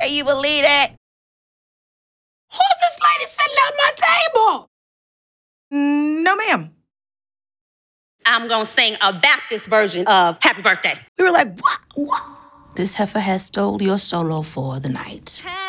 way you believe that? Who's this lady sitting at my table? No, ma'am. I'm gonna sing a Baptist version of Happy Birthday. We were like, what? This heifer has stole your solo for the night.